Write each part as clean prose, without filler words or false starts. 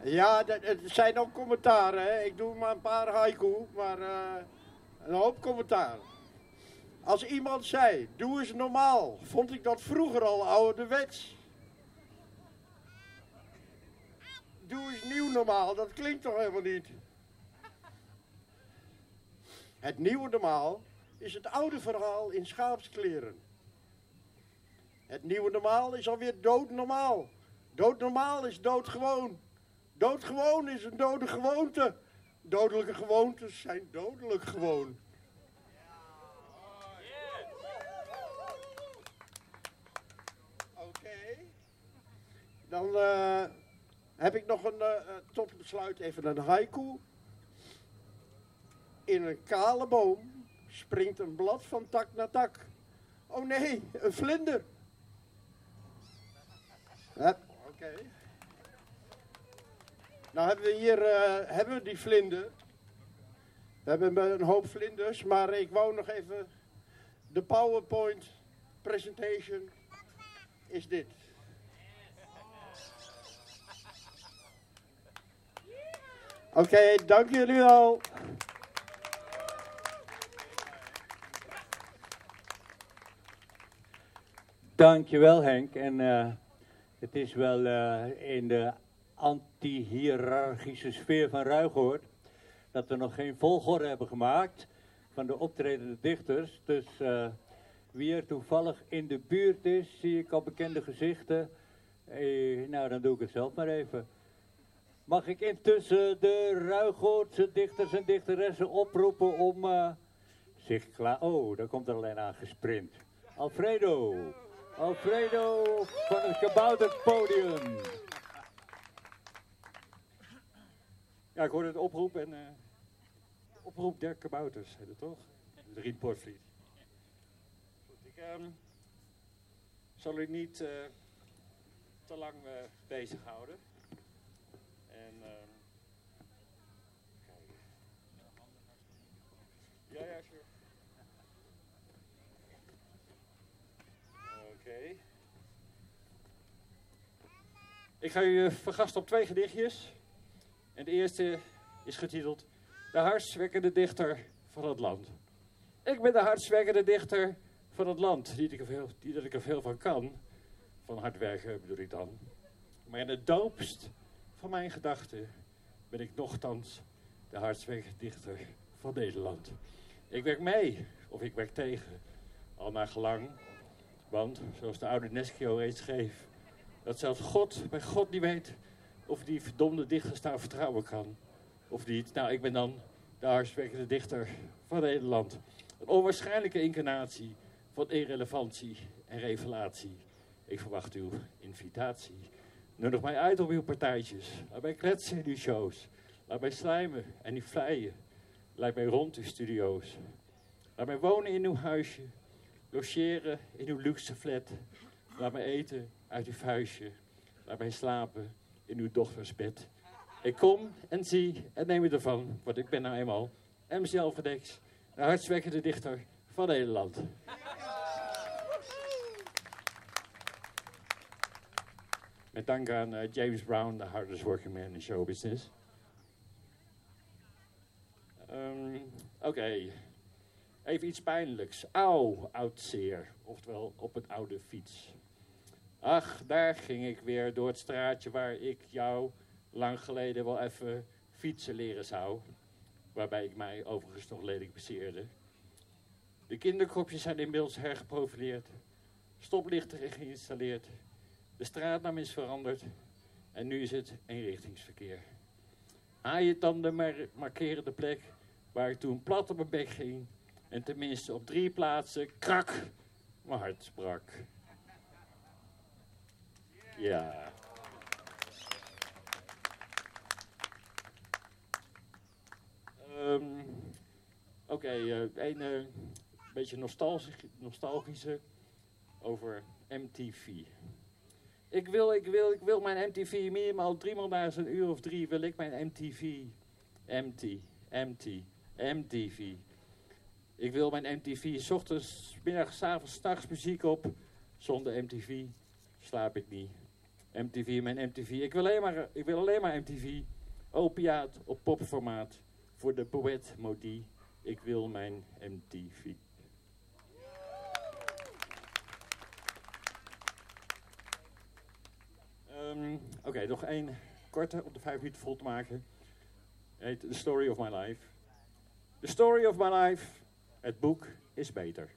Ja, het zijn ook commentaren, hè. Ik doe maar een paar haiku, maar een hoop commentaar. Als iemand zei, doe eens normaal, vond ik dat vroeger al ouderwets. Doe eens nieuw normaal, dat klinkt toch helemaal niet. Het nieuwe normaal is het oude verhaal in schaapskleren. Het nieuwe normaal is alweer doodnormaal. Doodnormaal is doodgewoon. Doodgewoon is een dode gewoonte. Dodelijke gewoontes zijn dodelijk gewoon. Oké. Dan heb ik nog tot besluit even een haiku. In een kale boom springt een blad van tak naar tak. Oh nee, een vlinder. Oké. Nou hebben we hier die vlinder. We hebben een hoop vlinders, maar ik wou nog even... De PowerPoint presentation is dit. Oké, dank jullie wel. Dankjewel Henk. En het is wel in de anti-hiërarchische sfeer van Ruigoord dat we nog geen volgorde hebben gemaakt van de optredende dichters. Dus wie er toevallig in de buurt is, zie ik al bekende gezichten. Nou, dan doe ik het zelf maar even. Mag ik intussen de Ruigoordse dichters en dichteressen oproepen om zich klaar... Oh, daar komt er alleen aan gesprint. Alfredo van het Kabouterpodium. Ja, ik hoorde het oproep en oproep der kabouters, heet het toch? De Rien Poortvliet. Ik zal u niet te lang bezighouden. En ja, sure. Oké. Ik ga u vergasten op 2 gedichtjes. En de eerste is getiteld De hartverwekkende dichter van het land. Ik ben de hartverwekkende dichter van het land. Niet dat ik er veel van kan. Van hard werken bedoel ik dan. Maar in het doopst van mijn gedachten ben ik nochtans de hartverwekkende dichter van Nederland. Ik werk mee of ik werk tegen. Al naar gelang. Want, zoals de oude Neschio reeds schreef, dat zelfs God bij God niet weet of die verdomde dichters daar vertrouwen kan. Of niet. Nou, ik ben dan de hartverwekkende dichter van Nederland. Een onwaarschijnlijke incarnatie van irrelevantie en revelatie. Ik verwacht uw invitatie. Nodig mij uit op uw partijtjes. Laat mij kletsen in uw shows. Laat mij slijmen en u vleien. Laat mij rond uw studio's. Laat mij wonen in uw huisje. Logeren in uw luxe flat. Laat mij eten uit uw vuistje. Laat mij slapen in uw dochters bed. Ik kom en zie en neem het ervan, want ik ben nou eenmaal MC Alfredex, de hartverwekkende dichter van Nederland. Met dank aan James Brown, the hardest working man in show business. Oké. Even iets pijnlijks. Auw, oud zeer. Oftewel op een oude fiets. Ach, daar ging ik weer door het straatje waar ik jou lang geleden wel even fietsen leren zou. Waarbij ik mij overigens nog lelijk bezeerde. De kinderkopjes zijn inmiddels hergeprofileerd. Stoplichten geïnstalleerd. De straatnaam is veranderd. En nu is het eenrichtingsverkeer. Haaientanden markeren de plek waar ik toen plat op mijn bek ging. En tenminste op 3 plaatsen, krak, mijn hart sprak. Ja. Oké, een beetje nostalgische over MTV. Ik wil mijn MTV minimaal 3 maal na een uur of 3 wil ik mijn MTV. MTV. Ik wil mijn MTV 's ochtends, 's middags, 's avonds, 's nachts muziek op. Zonder MTV slaap ik niet. MTV, mijn MTV. Ik wil alleen maar MTV. Opiaat op popformaat. Voor de poëet Modi. Ik wil mijn MTV. Oké, nog één korte om de 5 minuten vol te maken. Heet The Story of My Life. The Story of My Life. Het boek is beter.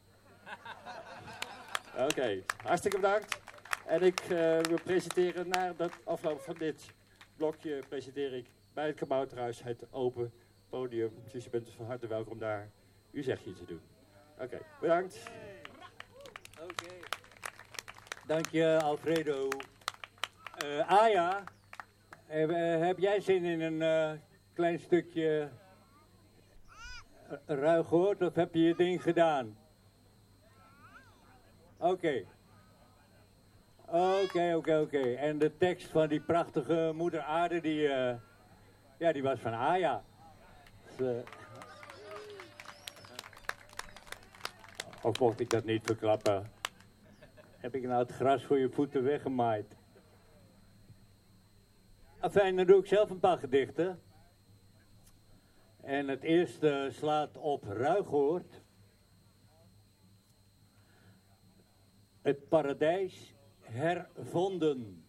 Oké, hartstikke bedankt. En ik wil presenteren na de afloop van dit blokje presenteer ik bij het Kabouterhuis het open podium. Dus je bent van harte welkom daar uw zegje te doen. Oké, bedankt. Oké. Dank je, Alfredo. Aya, heb jij zin in een klein stukje Ruigoord of heb je je ding gedaan? Oké. En de tekst van die prachtige moeder aarde, die was van Aya. Dus, of mocht ik dat niet verklappen? Heb ik nou het gras voor je voeten weggemaaid? Enfin, dan doe ik zelf een paar gedichten. En het eerste slaat op Ruigoord. Het paradijs hervonden.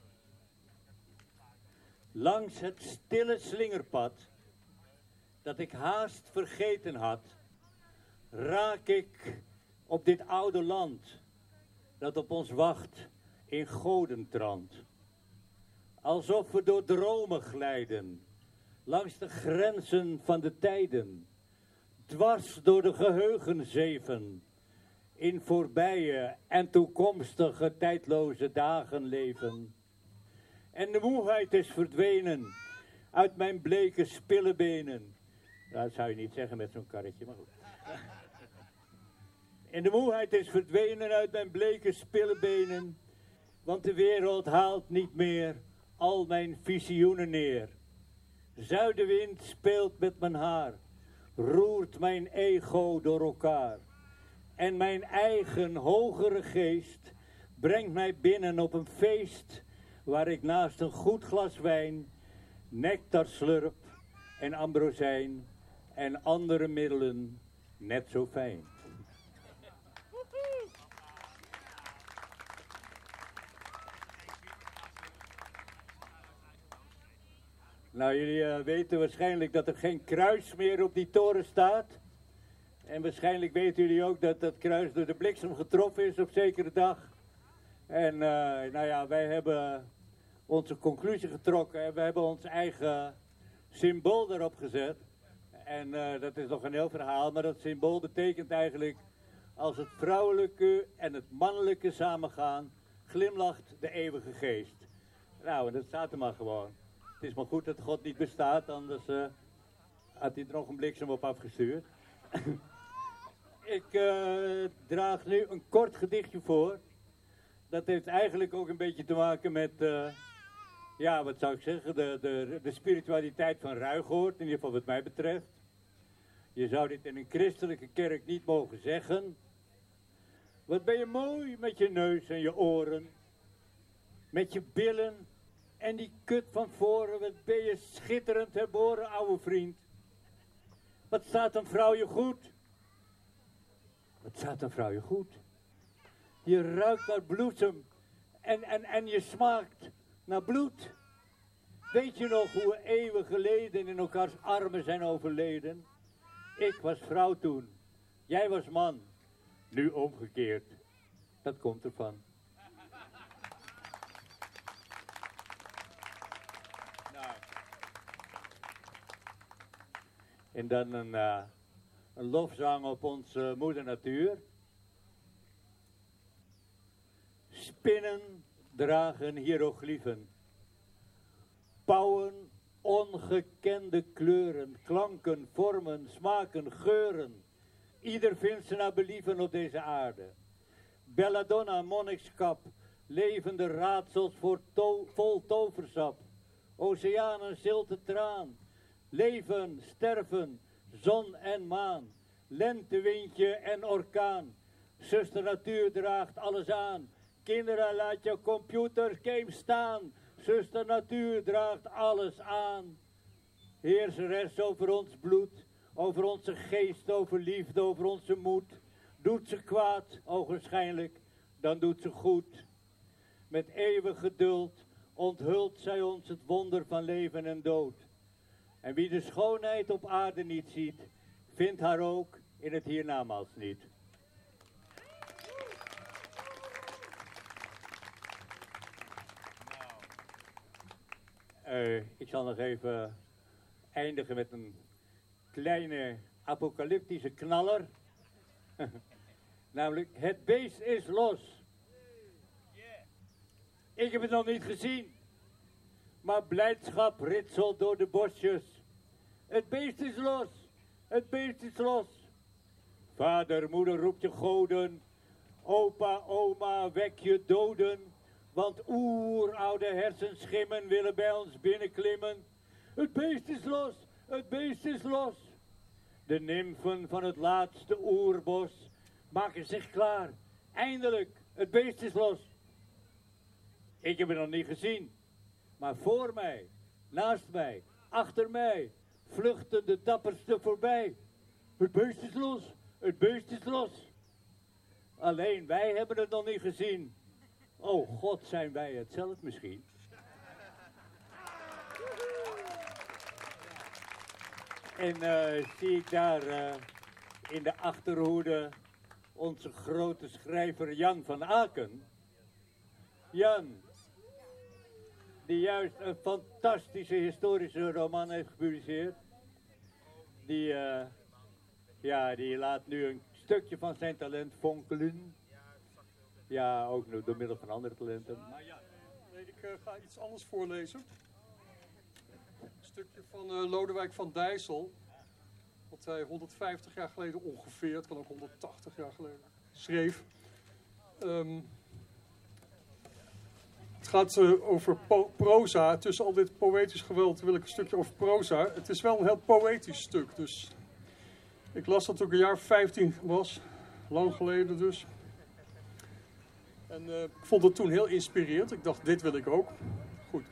Langs het stille slingerpad, dat ik haast vergeten had, raak ik op dit oude land, dat op ons wacht in godentrand. Alsof we door dromen glijden, langs de grenzen van de tijden, dwars door de geheugenzeven, in voorbije en toekomstige tijdloze dagen leven. En de moeheid is verdwenen uit mijn bleke spillebenen. Nou, dat zou je niet zeggen met zo'n karretje, maar goed. En de moeheid is verdwenen uit mijn bleke spillebenen, want de wereld haalt niet meer al mijn visioenen neer. Zuidenwind speelt met mijn haar, roert mijn ego door elkaar. En mijn eigen hogere geest brengt mij binnen op een feest, waar ik naast een goed glas wijn, nectar slurp en ambrozijn en andere middelen net zo fijn. Nou, jullie weten waarschijnlijk dat er geen kruis meer op die toren staat. En waarschijnlijk weten jullie ook dat dat kruis door de bliksem getroffen is op zekere dag. En nou ja, wij hebben onze conclusie getrokken en we hebben ons eigen symbool erop gezet. En dat is nog een heel verhaal, maar dat symbool betekent eigenlijk: als het vrouwelijke en het mannelijke samengaan, glimlacht de eeuwige geest. Nou, en dat staat er maar gewoon. Het is maar goed dat God niet bestaat, anders had hij er nog een bliksem op afgestuurd. Ik draag nu een kort gedichtje voor. Dat heeft eigenlijk ook een beetje te maken met, ja, wat zou ik zeggen, de spiritualiteit van Ruigoord, in ieder geval wat mij betreft. Je zou dit in een christelijke kerk niet mogen zeggen. Wat ben je mooi met je neus en je oren, met je billen en die kut van voren. Wat ben je schitterend herboren, ouwe vriend. Wat staat een vrouw je goed? Wat staat een vrouw je goed? Je ruikt naar bloesem en je smaakt naar bloed. Weet je nog hoe we eeuwen geleden in elkaars armen zijn overleden? Ik was vrouw toen, jij was man. Nu omgekeerd, dat komt ervan. Nou. En dan een lofzang op onze moeder natuur. Spinnen dragen hieroglyphen. Pauwen ongekende kleuren, klanken, vormen, smaken, geuren. Ieder vindt ze naar believen op deze aarde. Belladonna, monnikskap, levende raadsels vol toversap. Oceanen, zilte traan. Leven, sterven, zon en maan. Lentewindje en orkaan. Zuster natuur draagt alles aan. Kinderen, laat je computergames staan. Zuster natuur draagt alles aan. Heerseres over ons bloed, over onze geest, over liefde, over onze moed. Doet ze kwaad, ogenschijnlijk, dan doet ze goed. Met eeuwig geduld onthult zij ons het wonder van leven en dood. En wie de schoonheid op aarde niet ziet, vindt haar ook in het hiernamaals niet. Ik zal nog even eindigen met een kleine apocalyptische knaller. Namelijk, het beest is los. Ik heb het nog niet gezien. Maar blijdschap ritselt door de bosjes. Het beest is los. Het beest is los. Vader, moeder roept je goden. Opa, oma, wek je doden. Want oeroude hersenschimmen willen bij ons binnenklimmen. Het beest is los. Het beest is los. De nymfen van het laatste oerbos maken zich klaar. Eindelijk, het beest is los. Ik heb het nog niet gezien. Maar voor mij, naast mij, achter mij, vluchten de dapperste voorbij. Het beest is los. Het beest is los. Alleen wij hebben het nog niet gezien. Oh God, zijn wij het zelf misschien? En zie ik daar in de achterhoede onze grote schrijver Jan van Aken. Jan, die juist een fantastische historische roman heeft gepubliceerd. Die laat nu een stukje van zijn talent fonkelen. Ja, ook nog door middel van andere talenten. Maar ja. Nee, ik ga iets anders voorlezen. Een stukje van Lodewijk van Dijssel. Wat hij 150 jaar geleden ongeveer, het kan ook 180 jaar geleden, schreef. Het gaat over proza. Tussen al dit poëtisch geweld wil ik een stukje over proza. Het is wel een heel poëtisch stuk. Dus ik las dat toen ik een jaar 15 was. Lang geleden dus. En ik vond het toen heel inspirerend. Ik dacht, dit wil ik ook. Goed.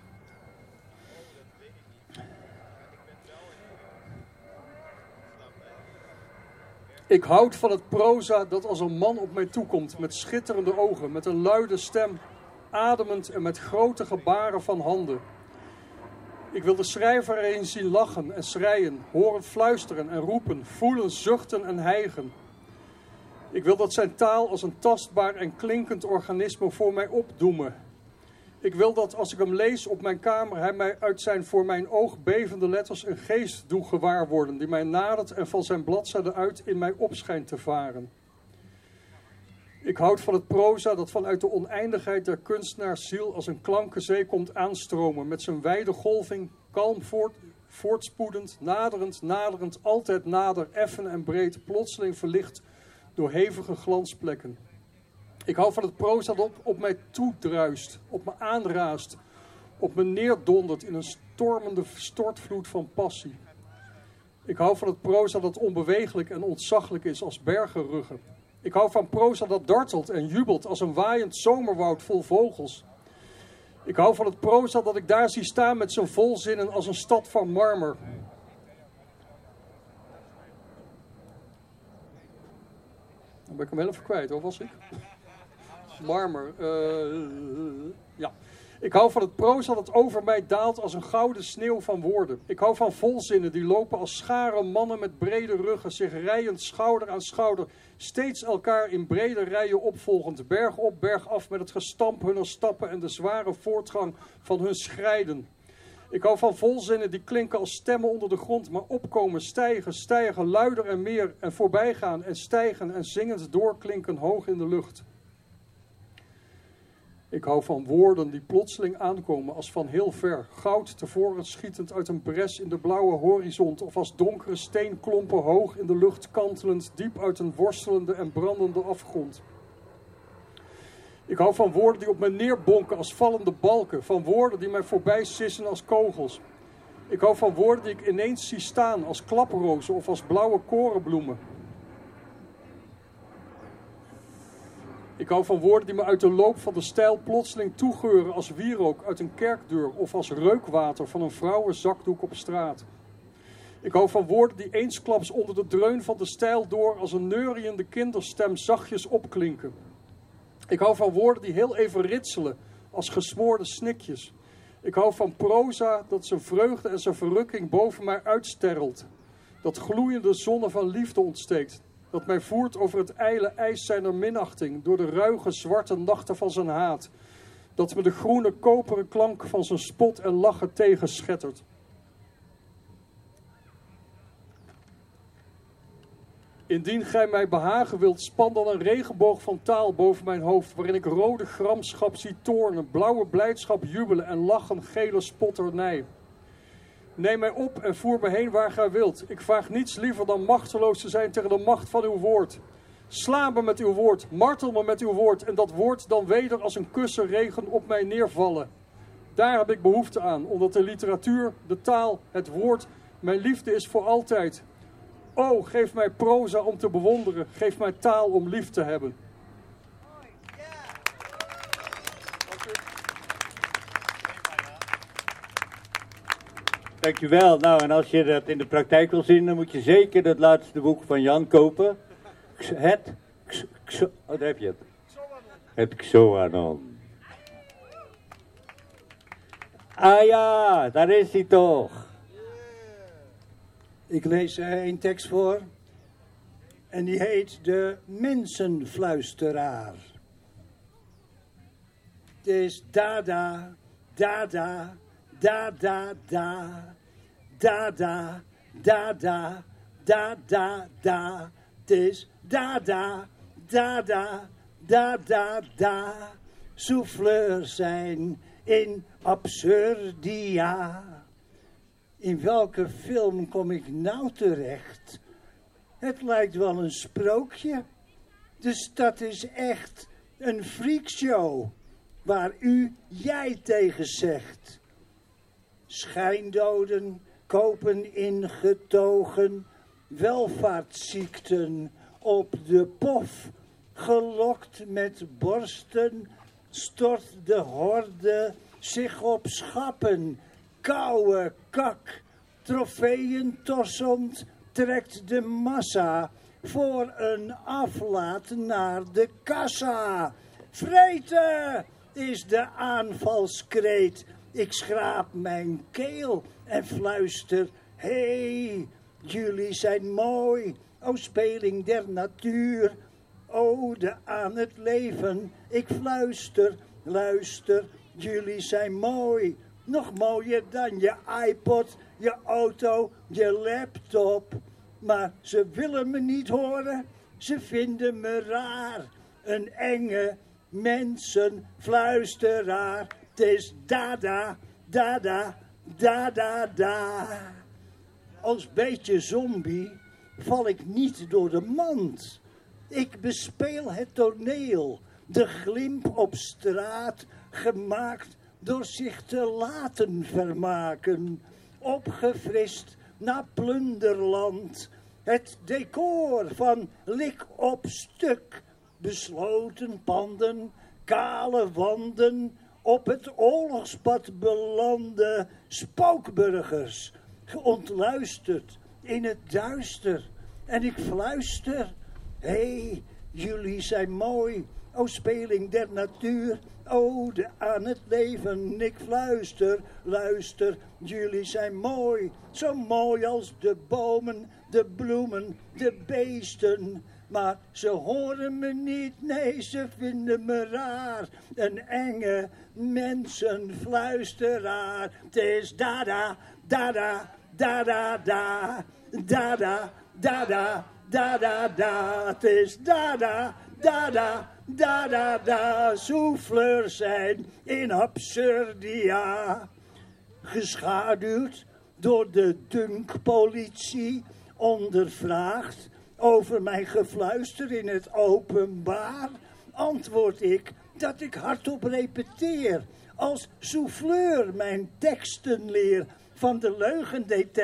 Ik houd van het proza dat als een man op mij toekomt, met schitterende ogen, met een luide stem, ademend en met grote gebaren van handen. Ik wil de schrijver erin zien lachen en schreien, horen fluisteren en roepen, voelen, zuchten en hijgen. Ik wil dat zijn taal als een tastbaar en klinkend organisme voor mij opdoemen. Ik wil dat als ik hem lees op mijn kamer, hij mij uit zijn voor mijn oog bevende letters een geest doet gewaar worden, die mij nadert en van zijn bladzijden uit in mij op schijnt te varen. Ik houd van het proza dat vanuit de oneindigheid der kunstenaarsziel als een klankenzee komt aanstromen, met zijn wijde golving, kalm voortspoedend, naderend, altijd nader, effen en breed, plotseling verlicht door hevige glansplekken. Ik hou van het proza dat op mij toedruist, op me aanraast, op me neerdondert in een stormende stortvloed van passie. Ik hou van het proza dat onbeweeglijk en ontzaglijk is als bergenruggen. Ik hou van proza dat dartelt en jubelt als een waaiend zomerwoud vol vogels. Ik hou van het proza dat ik daar zie staan met zijn volzinnen als een stad van marmer. Dan ben ik hem wel even kwijt, hoor, was ik? Marmer. Ja. Ik hou van het proza dat over mij daalt als een gouden sneeuw van woorden. Ik hou van volzinnen die lopen als scharen mannen met brede ruggen, zich rijend schouder aan schouder, steeds elkaar in brede rijen opvolgend, berg op, berg af met het gestamp hunner stappen en de zware voortgang van hun schrijden. Ik hou van volzinnen die klinken als stemmen onder de grond, maar opkomen, stijgen, luider en meer en voorbijgaan en stijgen en zingend doorklinken hoog in de lucht. Ik hou van woorden die plotseling aankomen als van heel ver, goud tevoren schietend uit een bres in de blauwe horizon of als donkere steenklompen hoog in de lucht kantelend diep uit een worstelende en brandende afgrond. Ik hou van woorden die op me neerbonken als vallende balken, van woorden die mij voorbij sissen als kogels. Ik hou van woorden die ik ineens zie staan als klaprozen of als blauwe korenbloemen. Ik hou van woorden die me uit de loop van de stijl plotseling toegeuren als wierook uit een kerkdeur of als reukwater van een vrouwenzakdoek op straat. Ik hou van woorden die eensklaps onder de dreun van de stijl door als een neuriënde kinderstem zachtjes opklinken. Ik hou van woorden die heel even ritselen als gesmoorde snikjes. Ik hou van proza dat zijn vreugde en zijn verrukking boven mij uitsterrelt. Dat gloeiende zonne van liefde ontsteekt. Dat mij voert over het ijle ijs zijner minachting, door de ruige zwarte nachten van zijn haat. Dat me de groene koperen klank van zijn spot en lachen tegenschettert. Indien gij mij behagen wilt, span dan een regenboog van taal boven mijn hoofd, waarin ik rode gramschap zie toornen, blauwe blijdschap jubelen en lachen gele spotternij. Neem mij op en voer me heen waar gij wilt. Ik vraag niets liever dan machteloos te zijn tegen de macht van uw woord. Sla me met uw woord, martel me met uw woord en dat woord dan weder als een kussenregen op mij neervallen. Daar heb ik behoefte aan, omdat de literatuur, de taal, het woord, mijn liefde is voor altijd. O, geef mij proza om te bewonderen, geef mij taal om lief te hebben. Dankjewel. Nou, en als je dat in de praktijk wil zien, dan moet je zeker dat laatste boek van Jan kopen. Daar heb je het. Het Xoanon. Ah ja, daar is hij toch. Ik lees een tekst voor. En die heet De Mensenfluisteraar. Het is dada, dada, dada, da. Dada, dada, dada, da. Het is dada, dada, dada, da. Souffleurs zijn in absurdia. In welke film kom ik nou terecht? Het lijkt wel een sprookje. De stad is echt een freakshow waar jij tegen zegt. Schijndoden kopen ingetogen, welvaartsziekten op de pof. Gelokt met borsten stort de horde zich op schappen. Koude kak, trofeeën tossend, trekt de massa voor een aflaat naar de kassa. Vreten is de aanvalskreet. Ik schraap mijn keel en fluister, hey, jullie zijn mooi, o speling der natuur, ode aan het leven. Ik fluister, luister, jullie zijn mooi. Nog mooier dan je iPod, je auto, je laptop. Maar ze willen me niet horen, ze vinden me raar. Een enge mensenfluisteraar. Het is dada, dada, dada, da. Als beetje zombie val ik niet door de mand. Ik bespeel het toneel, de glimp op straat, gemaakt door zich te laten vermaken, opgefrist naar plunderland. Het decor van lik op stuk, besloten panden, kale wanden, op het oorlogspad belanden, spookburgers, geontluisterd in het duister. En ik fluister, hey, jullie zijn mooi, o speling der natuur, ode aan het leven. Ik fluister, luister, jullie zijn mooi, zo mooi als de bomen, de bloemen, de beesten. Maar ze horen me niet, nee, ze vinden me raar. Een enge mensenfluisteraar. Het is dada, dada, dada, da. Dada, dada, dada, da. Het is dada, dada, dada, da. Souffleurs zijn in absurdia. Geschaduwd door de dunkpolitie, ondervraagd over mijn gefluister in het openbaar, antwoord ik dat ik hardop repeteer, als souffleur mijn teksten leer. Van de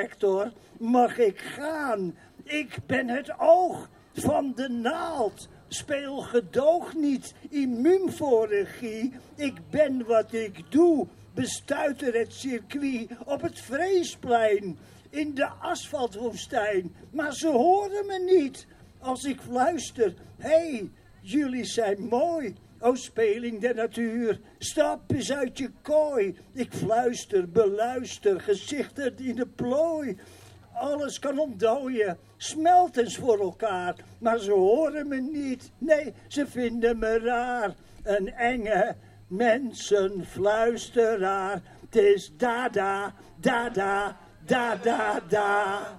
leugendetector mag ik gaan. Ik ben het oog van de naald, speel gedoog niet, immuun voor regie. Ik ben wat ik doe, bestuiter het circuit op het Vreesplein, in de asfaltwoestijn. Maar ze horen me niet als ik fluister, hey, jullie zijn mooi. O speling der natuur, stap eens uit je kooi. Ik fluister, beluister, gezichten in de plooi. Alles kan ontdooien, smelt eens voor elkaar. Maar ze horen me niet, nee, ze vinden me raar. Een enge mensenfluisteraar. Het is dada, dada, dada, da.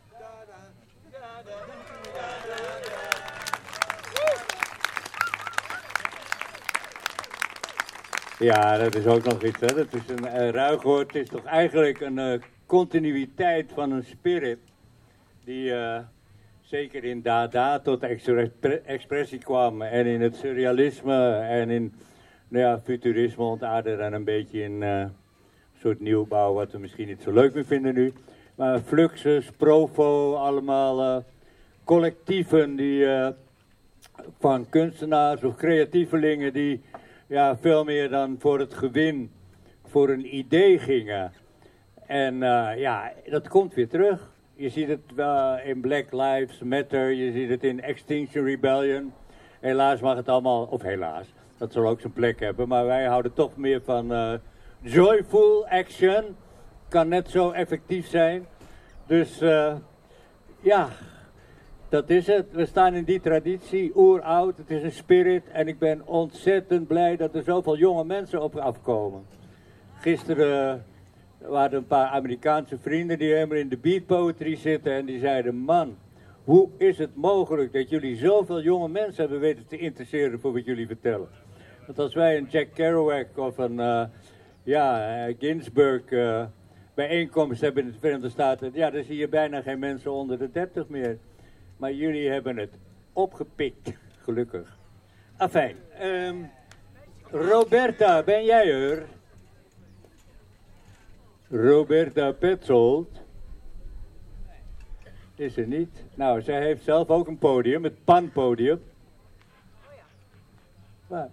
Ja, dat is ook nog iets, hè. Dat is een ruigwoord. Het is toch eigenlijk een continuïteit van een spirit die zeker in Dada tot expressie kwam. En in het surrealisme en in futurisme ontaarde en een beetje in een soort nieuwbouw wat we misschien niet zo leuk meer vinden nu. Maar Fluxus, Provo, allemaal collectieven die van kunstenaars of creatievelingen die veel meer dan voor het gewin, voor een idee gingen. En dat komt weer terug. Je ziet het in Black Lives Matter, je ziet het in Extinction Rebellion. Helaas mag het allemaal, of helaas, dat zal ook zijn plek hebben. Maar wij houden toch meer van joyful action. Kan net zo effectief zijn. Dus dat is het. We staan in die traditie, oeroud. Het is een spirit. En ik ben ontzettend blij dat er zoveel jonge mensen op afkomen. Gisteren waren een paar Amerikaanse vrienden die helemaal in de beat poetry zitten. En die zeiden, man, hoe is het mogelijk dat jullie zoveel jonge mensen hebben weten te interesseren voor wat jullie vertellen. Want als wij een Jack Kerouac of een Ginsberg bijeenkomst hebben in de Verenigde Staten. Ja, dan zie je bijna geen mensen onder de 30 meer. Maar jullie hebben het opgepikt, gelukkig. Afijn, Roberta, ben jij er? Roberta Petzold is er niet. Nou, zij heeft zelf ook een podium, het PAN-podium. Waar?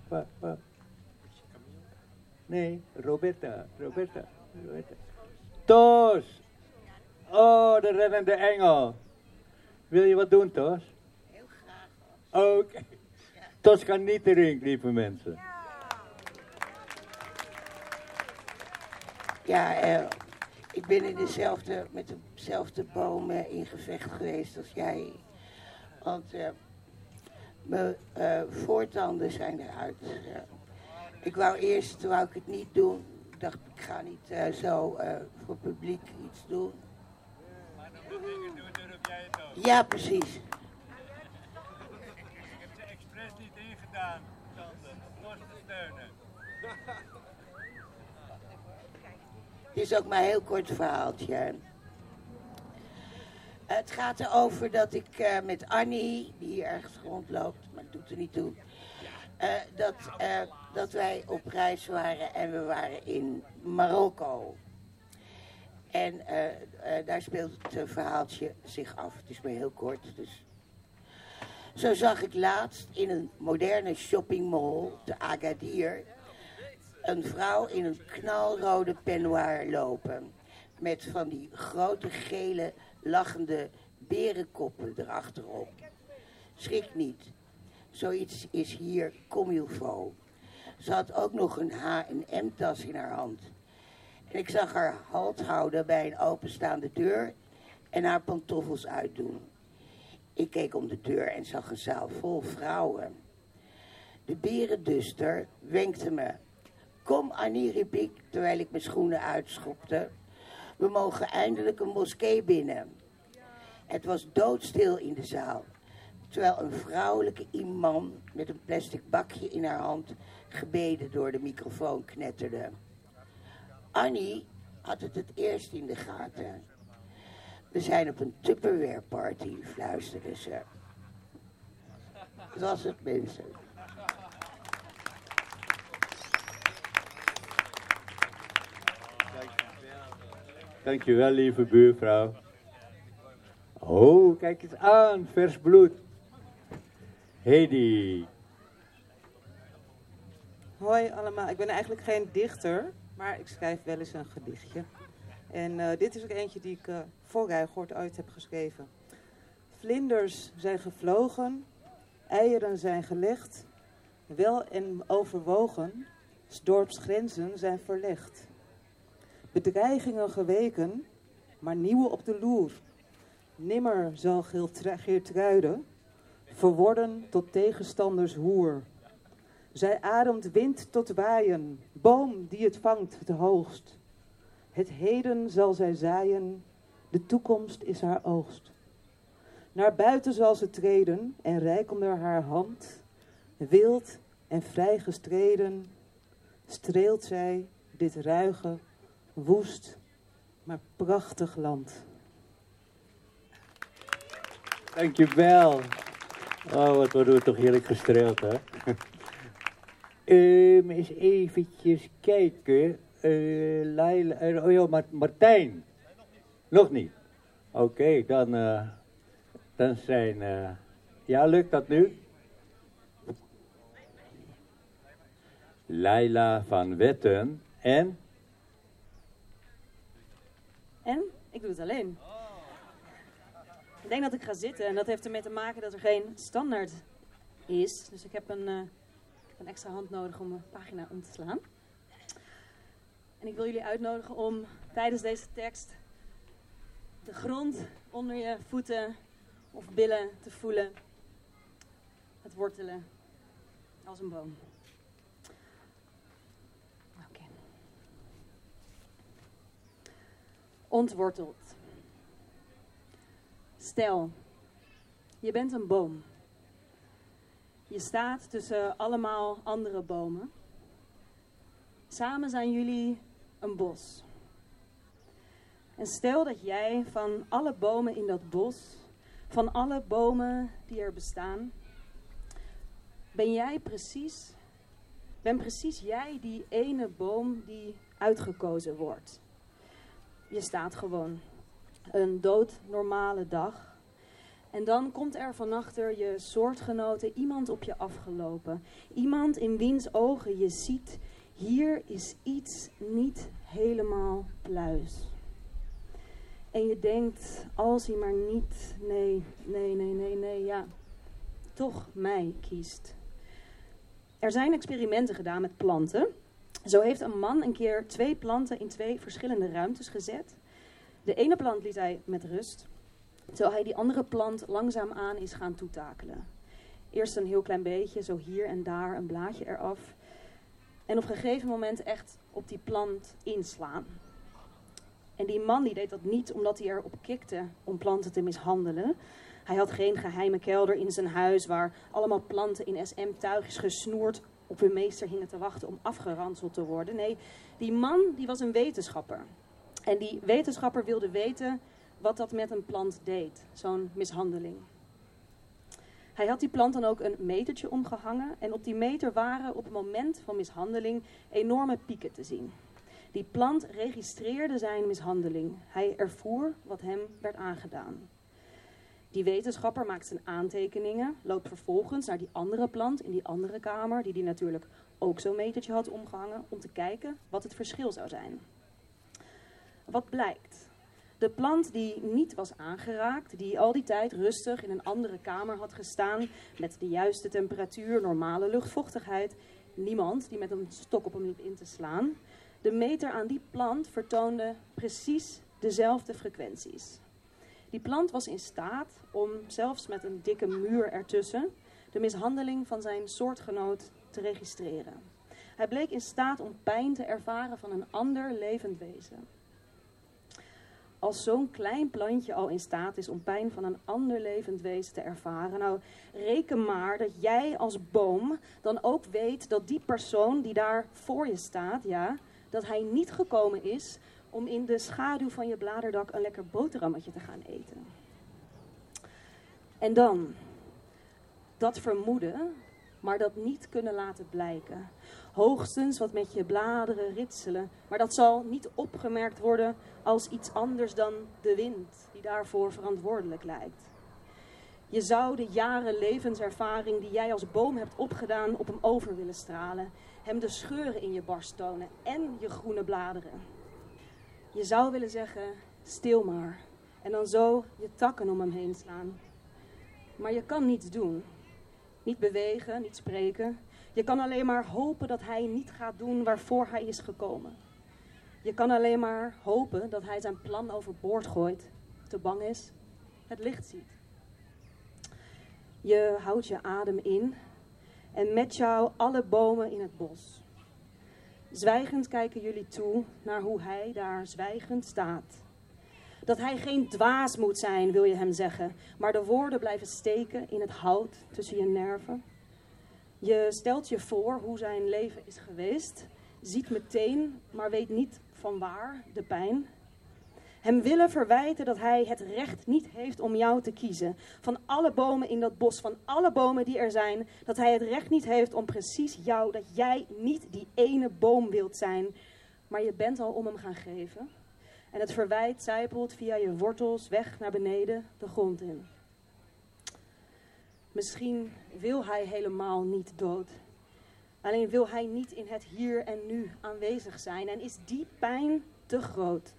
Nee, Roberta. Toos! Oh, de reddende engel. Wil je wat doen, Tos? Heel graag. Oké. Tos kan niet erin, lieve mensen. Ja, ik ben met dezelfde bomen in gevecht geweest als jij. Want mijn voortanden zijn eruit. Ik wou ik het niet doen. Ik dacht, ik ga niet zo voor publiek iets doen. Maar dan moet dingen doen, durf jij het ook. Ja, precies. Ik heb ze expres niet ingedaan, Sander, om Tos te steunen. Het is ook maar een heel kort verhaaltje. Het gaat erover dat ik met Annie, die hier ergens rondloopt, maar het doet er niet toe, dat wij op reis waren en we waren in Marokko. En daar speelt het verhaaltje zich af. Het is maar heel kort. Dus. Zo zag ik laatst in een moderne shoppingmall te Agadir een vrouw in een knalrode peignoir lopen. Met van die grote gele lachende berenkoppen erachterop. Schrik niet. Zoiets is hier comme il faut. Ze had ook nog een H&M-tas in haar hand. En ik zag haar halt houden bij een openstaande deur en haar pantoffels uitdoen. Ik keek om de deur en zag een zaal vol vrouwen. De berenduster wenkte me. Kom Annie, riep ik, terwijl ik mijn schoenen uitschopte. We mogen eindelijk een moskee binnen. Het was doodstil in de zaal, terwijl een vrouwelijke imam met een plastic bakje in haar hand gebeden door de microfoon knetterde. Annie had het eerst in de gaten. We zijn op een Tupperware party, fluisterde ze. Dat was het, mensen. Dankjewel, lieve buurvrouw. Oh, kijk eens aan, vers bloed. Hedy. Hoi allemaal, ik ben eigenlijk geen dichter, maar ik schrijf wel eens een gedichtje. En dit is ook eentje die ik voor Ruigoord ooit heb geschreven. Vlinders zijn gevlogen, eieren zijn gelegd, wel en overwogen, 's dorps grenzen zijn verlegd. Bedreigingen geweken, maar nieuwe op de loer. Nimmer zal Geertruide verworden tot tegenstanders hoer. Zij ademt wind tot waaien, boom die het vangt het hoogst. Het heden zal zij zaaien, de toekomst is haar oogst. Naar buiten zal ze treden en rijk onder haar hand, wild en vrij gestreden, streelt zij dit ruige, woest, maar prachtig land. Dankjewel. Oh, wat worden we toch heerlijk gestreeld, hè? Eens eventjes kijken. Leila, oh ja, Martijn. Nog niet. Oké, dan zijn... ja, lukt dat nu? Leila van Wetten en... En? Ik doe het alleen. Ik denk dat ik ga zitten en dat heeft ermee te maken dat er geen standaard is. Dus ik heb een extra hand nodig om een pagina om te slaan. En ik wil jullie uitnodigen om tijdens deze tekst de grond onder je voeten of billen te voelen. Het wortelen als een boom. Oké. Ontworteld. Stel, je bent een boom. Je staat tussen allemaal andere bomen. Samen zijn jullie een bos. En stel dat jij van alle bomen in dat bos, van alle bomen die er bestaan, ben precies jij die ene boom die uitgekozen wordt. Je staat gewoon een doodnormale dag. En dan komt er van achter je soortgenoten iemand op je afgelopen. Iemand in wiens ogen je ziet, hier is iets niet helemaal pluis. En je denkt, als hij maar niet, nee, ja, toch mij kiest. Er zijn experimenten gedaan met planten. Zo heeft een man een keer 2 planten in 2 verschillende ruimtes gezet. De ene plant liet hij met rust, terwijl hij die andere plant langzaamaan is gaan toetakelen. Eerst een heel klein beetje, zo hier en daar een blaadje eraf. En op een gegeven moment echt op die plant inslaan. En die man die deed dat niet omdat hij erop kikte om planten te mishandelen. Hij had geen geheime kelder in zijn huis waar allemaal planten in SM-tuigjes gesnoerd op hun meester hingen te wachten om afgeranseld te worden. Nee, die man die was een wetenschapper. En die wetenschapper wilde weten wat dat met een plant deed, zo'n mishandeling. Hij had die plant dan ook een metertje omgehangen en op die meter waren op het moment van mishandeling enorme pieken te zien. Die plant registreerde zijn mishandeling. Hij ervoer wat hem werd aangedaan. Die wetenschapper maakt zijn aantekeningen, loopt vervolgens naar die andere plant in die andere kamer, die natuurlijk ook zo'n metertje had omgehangen, om te kijken wat het verschil zou zijn. Wat blijkt? De plant die niet was aangeraakt, die al die tijd rustig in een andere kamer had gestaan, met de juiste temperatuur, normale luchtvochtigheid, niemand die met een stok op hem liep in te slaan. De meter aan die plant vertoonde precies dezelfde frequenties. Die plant was in staat om, zelfs met een dikke muur ertussen, de mishandeling van zijn soortgenoot te registreren. Hij bleek in staat om pijn te ervaren van een ander levend wezen. Als zo'n klein plantje al in staat is om pijn van een ander levend wezen te ervaren, nou, reken maar dat jij als boom dan ook weet dat die persoon die daar voor je staat, ja, dat hij niet gekomen is om in de schaduw van je bladerdak een lekker boterhammetje te gaan eten. En dan, dat vermoeden, maar dat niet kunnen laten blijken. Hoogstens wat met je bladeren ritselen, maar dat zal niet opgemerkt worden als iets anders dan de wind die daarvoor verantwoordelijk lijkt. Je zou de jaren levenservaring die jij als boom hebt opgedaan op hem over willen stralen. Hem de scheuren in je barst tonen en je groene bladeren. Je zou willen zeggen, stil maar. En dan zo je takken om hem heen slaan. Maar je kan niets doen. Niet bewegen, niet spreken. Je kan alleen maar hopen dat hij niet gaat doen waarvoor hij is gekomen. Je kan alleen maar hopen dat hij zijn plan overboord gooit. Te bang is, het licht ziet. Je houdt je adem in en met jou alle bomen in het bos. Zwijgend kijken jullie toe naar hoe hij daar zwijgend staat. Dat hij geen dwaas moet zijn, wil je hem zeggen, maar de woorden blijven steken in het hout tussen je nerven. Je stelt je voor hoe zijn leven is geweest, ziet meteen, maar weet niet van waar, de pijn. Hem willen verwijten dat hij het recht niet heeft om jou te kiezen. Van alle bomen in dat bos, van alle bomen die er zijn, dat hij het recht niet heeft om precies jou, dat jij niet die ene boom wilt zijn. Maar je bent al om hem gaan geven. En het verwijt zijpelt via je wortels weg naar beneden de grond in. Misschien wil hij helemaal niet dood. Alleen wil hij niet in het hier en nu aanwezig zijn en is die pijn te groot.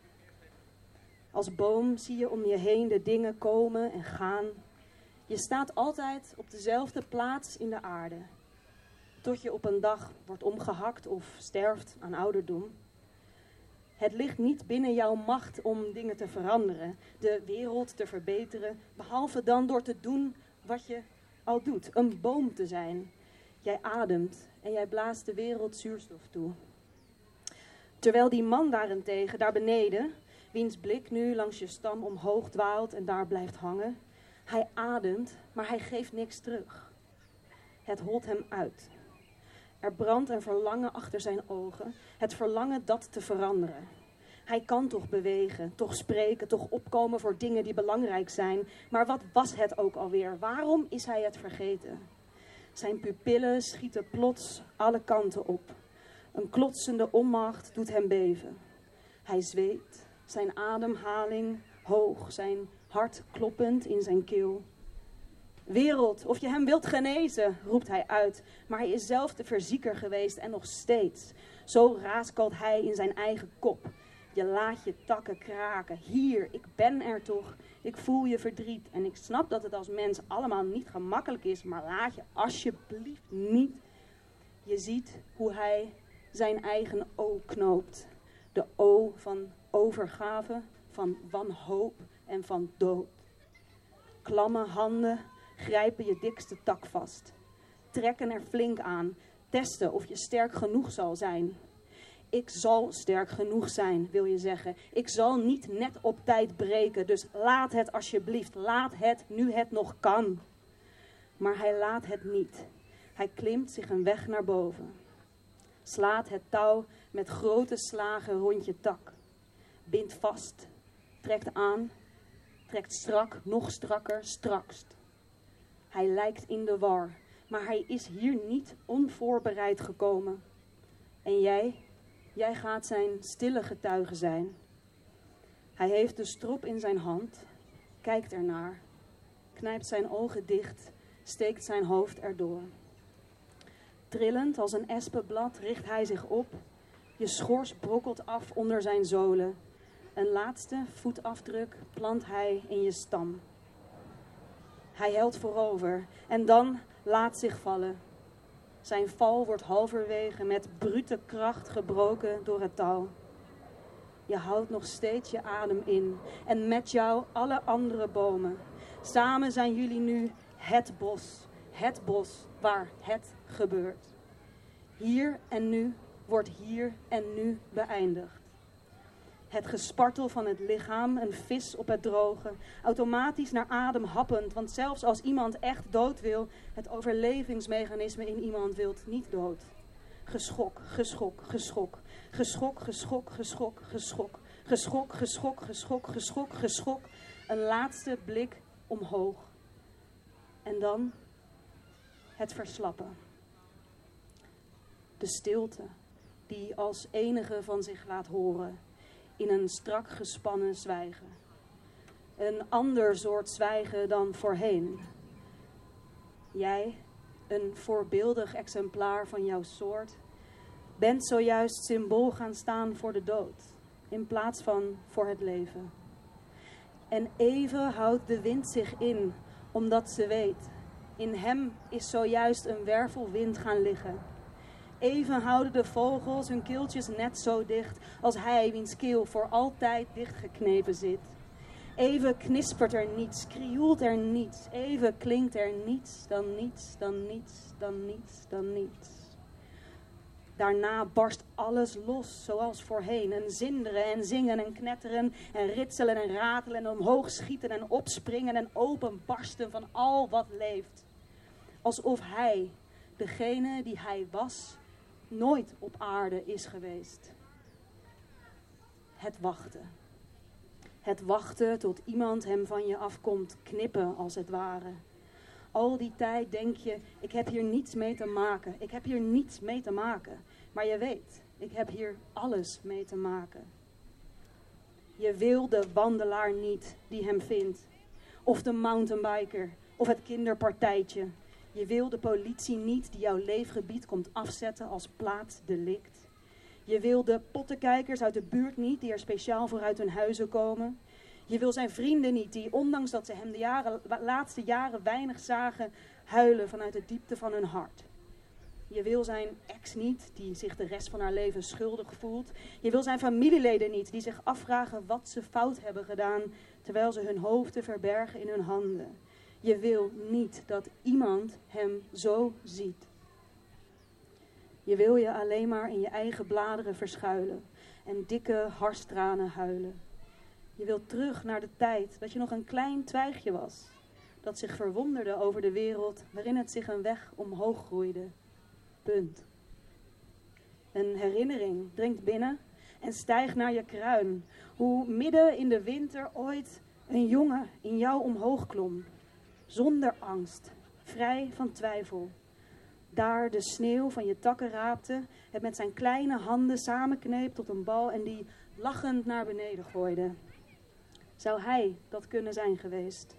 Als boom zie je om je heen de dingen komen en gaan. Je staat altijd op dezelfde plaats in de aarde. Tot je op een dag wordt omgehakt of sterft aan ouderdom. Het ligt niet binnen jouw macht om dingen te veranderen, de wereld te verbeteren, behalve dan door te doen wat je al doet, een boom te zijn. Jij ademt en jij blaast de wereld zuurstof toe. Terwijl die man daarentegen, daar beneden, wiens blik nu langs je stam omhoog dwaalt en daar blijft hangen, hij ademt, maar hij geeft niks terug. Het holt hem uit. Er brandt een verlangen achter zijn ogen, het verlangen dat te veranderen. Hij kan toch bewegen, toch spreken, toch opkomen voor dingen die belangrijk zijn. Maar wat was het ook alweer? Waarom is hij het vergeten? Zijn pupillen schieten plots alle kanten op. Een klotsende onmacht doet hem beven. Hij zweet, zijn ademhaling hoog, zijn hart kloppend in zijn keel. Wereld, of je hem wilt genezen, roept hij uit. Maar hij is zelf de verzieker geweest en nog steeds. Zo raaskalt hij in zijn eigen kop. Je laat je takken kraken. Hier, ik ben er toch. Ik voel je verdriet. En ik snap dat het als mens allemaal niet gemakkelijk is. Maar laat je alsjeblieft niet. Je ziet hoe hij zijn eigen O knoopt. De O van overgave, van wanhoop en van dood. Klamme handen grijpen je dikste tak vast. Trekken er flink aan. Testen of je sterk genoeg zal zijn. Ik zal sterk genoeg zijn, wil je zeggen. Ik zal niet net op tijd breken. Dus laat het alsjeblieft. Laat het nu het nog kan. Maar hij laat het niet. Hij klimt zich een weg naar boven. Slaat het touw met grote slagen rond je tak. Bindt vast. Trekt aan. Trekt strak, nog strakker, strakst. Hij lijkt in de war. Maar hij is hier niet onvoorbereid gekomen. En jij gaat zijn stille getuige zijn. Hij heeft de strop in zijn hand, kijkt ernaar, knijpt zijn ogen dicht, steekt zijn hoofd erdoor. Trillend als een espenblad richt hij zich op. Je schors brokkelt af onder zijn zolen. Een laatste voetafdruk plant hij in je stam. Hij helt voorover en dan laat zich vallen. Zijn val wordt halverwege met brute kracht gebroken door het touw. Je houdt nog steeds je adem in en met jou alle andere bomen. Samen zijn jullie nu het bos waar het gebeurt. Hier en nu wordt hier en nu beëindigd. Het gespartel van het lichaam, een vis op het droge, automatisch naar adem happend. Want zelfs als iemand echt dood wil, het overlevingsmechanisme in iemand wilt niet dood. Geschok, geschok, geschok, geschok, geschok, geschok, geschok, geschok, geschok, geschok, geschok, geschok. Een laatste blik omhoog. En dan het verslappen. De stilte die als enige van zich laat horen. In een strak gespannen zwijgen. Een ander soort zwijgen dan voorheen. Jij, een voorbeeldig exemplaar van jouw soort, bent zojuist symbool gaan staan voor de dood, in plaats van voor het leven. En even houdt de wind zich in, omdat ze weet, in hem is zojuist een wervelwind gaan liggen. Even houden de vogels hun keeltjes net zo dicht als hij wiens keel voor altijd dichtgeknepen zit. Even knispert er niets, krioelt er niets, even klinkt er niets, dan niets, dan niets, dan niets, dan niets. Daarna barst alles los, zoals voorheen. En zinderen en zingen en knetteren en ritselen en ratelen en omhoog schieten en opspringen en openbarsten van al wat leeft. Alsof hij, degene die hij was, nooit op aarde is geweest. Het wachten. Het wachten tot iemand hem van je afkomt knippen, als het ware. Al die tijd denk je, ik heb hier niets mee te maken. Ik heb hier niets mee te maken. Maar je weet, ik heb hier alles mee te maken. Je wil de wandelaar niet die hem vindt. Of de mountainbiker. Of het kinderpartijtje. Je wil de politie niet die jouw leefgebied komt afzetten als plaatsdelict. Je wil de pottenkijkers uit de buurt niet die er speciaal voor uit hun huizen komen. Je wil zijn vrienden niet die, ondanks dat ze hem de laatste jaren weinig zagen, huilen vanuit de diepte van hun hart. Je wil zijn ex niet, die zich de rest van haar leven schuldig voelt. Je wil zijn familieleden niet, die zich afvragen wat ze fout hebben gedaan, terwijl ze hun hoofden verbergen in hun handen. Je wil niet dat iemand hem zo ziet. Je wil je alleen maar in je eigen bladeren verschuilen en dikke harstranen huilen. Je wilt terug naar de tijd dat je nog een klein twijgje was, dat zich verwonderde over de wereld waarin het zich een weg omhoog groeide. Punt. Een herinnering dringt binnen en stijgt naar je kruin, hoe midden in de winter ooit een jongen in jou omhoog klom, zonder angst, vrij van twijfel. Daar de sneeuw van je takken raapte, het met zijn kleine handen samenkneep tot een bal en die lachend naar beneden gooide. Zou hij dat kunnen zijn geweest?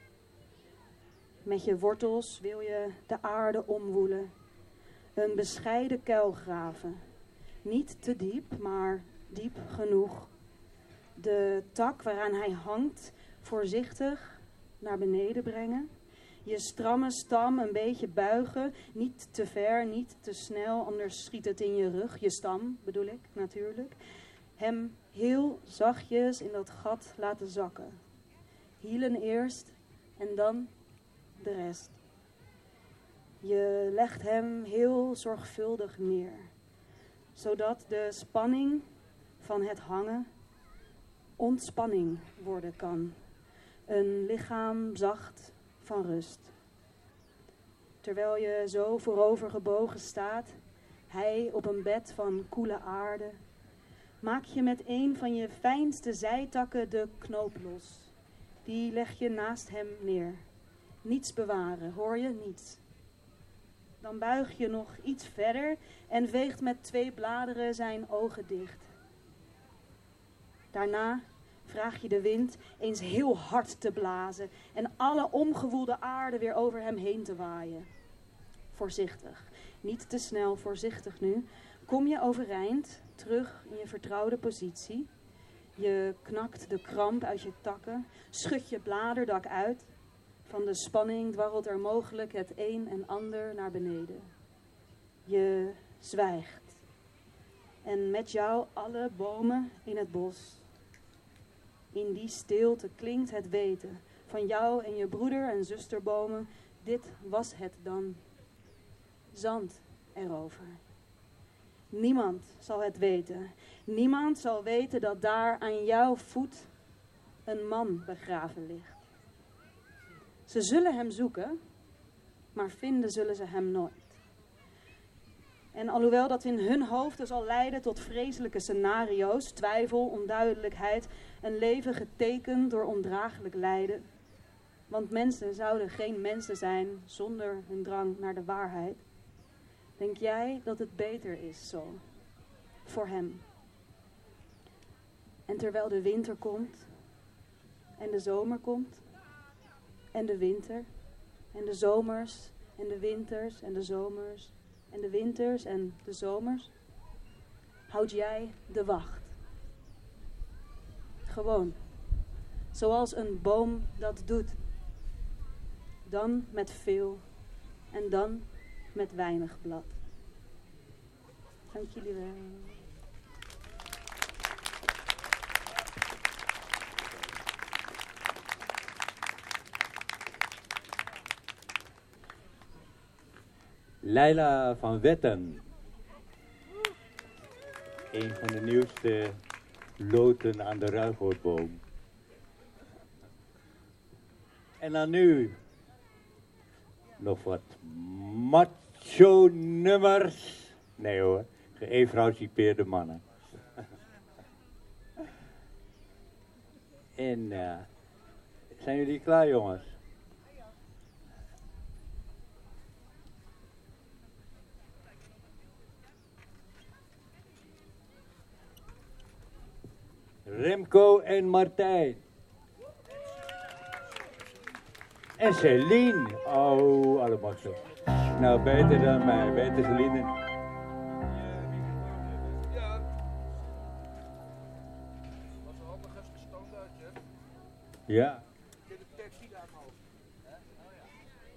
Met je wortels wil je de aarde omwoelen. Een bescheiden kuil graven. Niet te diep, maar diep genoeg. De tak waaraan hij hangt voorzichtig naar beneden brengen. Je stramme stam een beetje buigen. Niet te ver, niet te snel, anders schiet het in je rug. Je stam bedoel ik natuurlijk. Hem heel zachtjes in dat gat laten zakken. Hielen eerst en dan de rest. Je legt hem heel zorgvuldig neer, zodat de spanning van het hangen ontspanning worden kan. Een lichaam zacht van rust. Terwijl je zo voorover gebogen staat, hij op een bed van koele aarde, maak je met een van je fijnste zijtakken de knoop los. Die leg je naast hem neer. Niets bewaren, hoor je? Niets. Dan buig je nog iets verder en veegt met 2 bladeren zijn ogen dicht. Daarna vraag je de wind eens heel hard te blazen en alle omgewoelde aarde weer over hem heen te waaien. Voorzichtig, niet te snel, voorzichtig nu. Kom je overeind, terug in je vertrouwde positie. Je knakt de kramp uit je takken, schud je bladerdak uit. Van de spanning dwarrelt er mogelijk het een en ander naar beneden. Je zwijgt. En met jou alle bomen in het bos. In die stilte klinkt het weten van jou en je broeder en zusterbomen. Dit was het dan. Zand erover. Niemand zal het weten. Niemand zal weten dat daar aan jouw voet een man begraven ligt. Ze zullen hem zoeken, maar vinden zullen ze hem nooit. En alhoewel dat in hun hoofden zal leiden tot vreselijke scenario's, twijfel, onduidelijkheid, een leven getekend door ondraaglijk lijden. Want mensen zouden geen mensen zijn zonder hun drang naar de waarheid. Denk jij dat het beter is zo, voor hem? En terwijl de winter komt, en de zomer komt, en de winter, en de zomers, en de winters en de zomers en de winters en de zomers houd jij de wacht. Gewoon, zoals een boom dat doet. Dan met veel en dan met weinig blad. Dank jullie wel. Leila van Wetten. Een van de nieuwste loten aan de Ruigoordboom. En dan nu nog wat macho nummers. Nee hoor, geëmancipeerde mannen. En zijn jullie klaar, jongens? Remco en Martijn. En Celine. Oh, allemaal zo. Nou, beter dan mij. Beter Celine. Ja. Was een handig even een standaardje. Ja. Je de tekst niet uit mijn hoofd. Hè? Oh ja.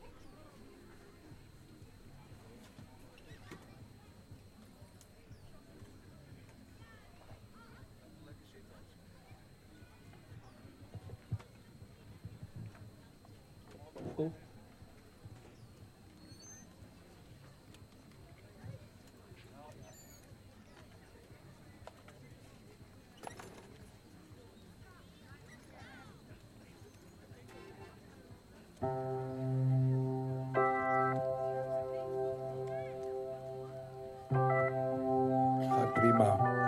Lekker zitten. Goed. Gaat prima.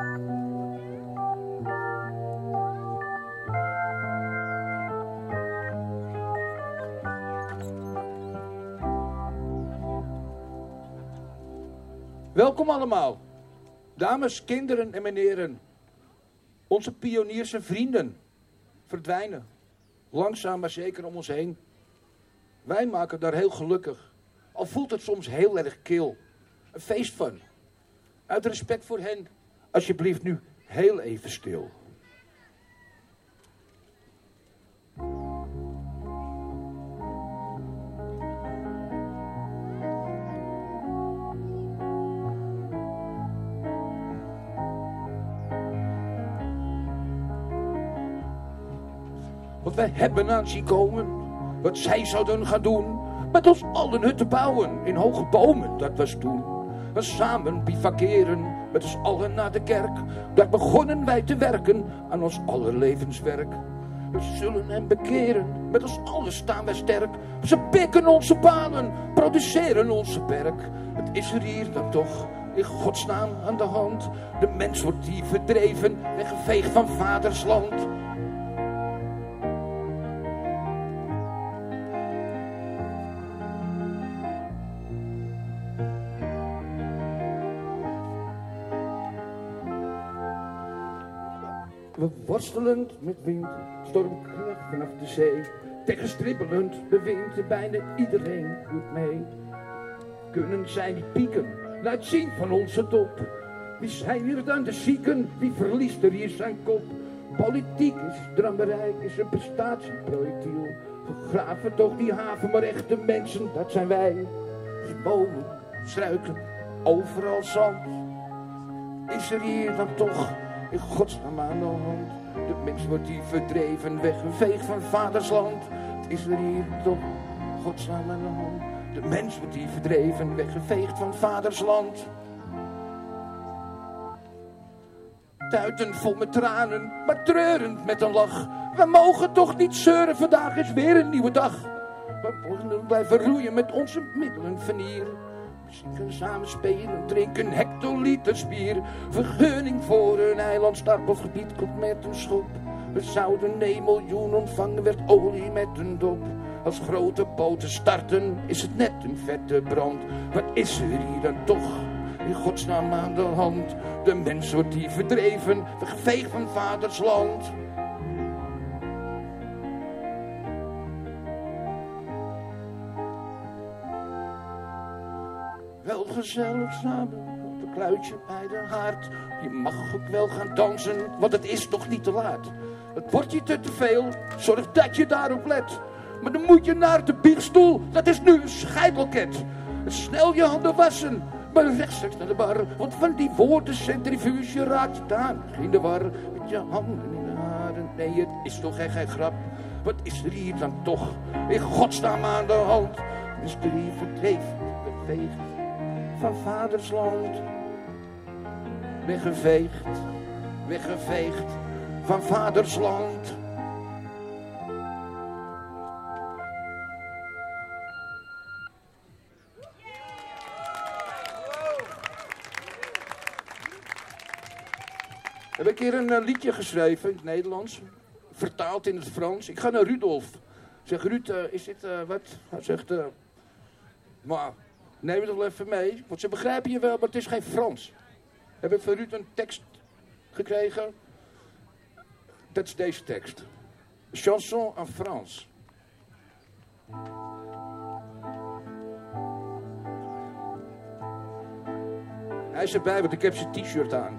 Welkom allemaal. Dames, kinderen en meneren. Onze pioniers en vrienden verdwijnen. Langzaam maar zeker om ons heen. Wij maken daar heel gelukkig. Al voelt het soms heel erg kil. Een feest van. Uit respect voor hen, alsjeblieft nu heel even stil. Wat wij hebben aan zien komen, wat zij zouden gaan doen, met ons allen hutten bouwen in hoge bomen, dat was toen. We samen bivakeren, met ons allen naar de kerk, daar begonnen wij te werken aan ons aller levenswerk. We zullen hem bekeren, met ons allen staan wij sterk. Ze pikken onze banen, produceren onze werk. Het is er hier dan toch in godsnaam aan de hand. De mens wordt hier verdreven, weggeveegd van vaders land. We worstelend met wind, stormkracht vanaf de zee. Tegenstribbelend bewind, bijna iedereen doet mee. Kunnen zij niet pieken, laat zien van onze top. Wie zijn hier dan de zieken, wie verliest er hier zijn kop? Politiek is drammerij, is een prestatieprojectiel. We graven toch die haven, maar echte mensen, dat zijn wij. Bomen, struiken, overal zand. Is er hier dan toch in godsnaam aan de hand? De mens wordt hier verdreven, weggeveegd van vaders land. Het is er hier toch godsnaam aan de hand? De mens wordt hier verdreven, weggeveegd van vaders land. Tuiten vol met tranen, maar treurend met een lach. We mogen toch niet zeuren, vandaag is weer een nieuwe dag. We mogen blijven roeien met onze middelen vernieren. Zingen, samen spelen, drinken hectoliters bier. Vergunning voor een eilandstad of gebied komt met een schop. We zouden 1 miljoen ontvangen, werd olie met een dop. Als grote boten starten, is het net een vette brand. Wat is er hier dan toch in godsnaam aan de hand? De mens wordt hier verdreven, weggeveegd van vaders land. gezellig samen op een kluitje bij de haard. Je mag ook wel gaan dansen, want het is nog niet te laat. Het wordt je te veel, zorg dat je daarop let. Maar dan moet je naar de biechtstoel, dat is nu een scheidloket. Snel je handen wassen, maar rechtstreeks naar de bar. Want van die woordencentrifuge raakt je daar in de war. Met je handen in de haren, nee het is toch geen grap. Wat is er hier dan toch in godsnaam aan de hand? Dus 3 verdreven, beveegd van vaders land. Weggeveegd, weggeveegd van vaders land. Heb ik hier een liedje geschreven in het Nederlands, vertaald in het Frans. Ik ga naar Rudolf. Ik zeg, Ruud, is dit wat? Hij zegt, maar neem het wel even mee, want ze begrijpen je wel, maar het is geen Frans. Heb ik van Ruud een tekst gekregen? Dat is deze tekst. Chanson en Frans. Hij is erbij, want ik heb zijn t-shirt aan.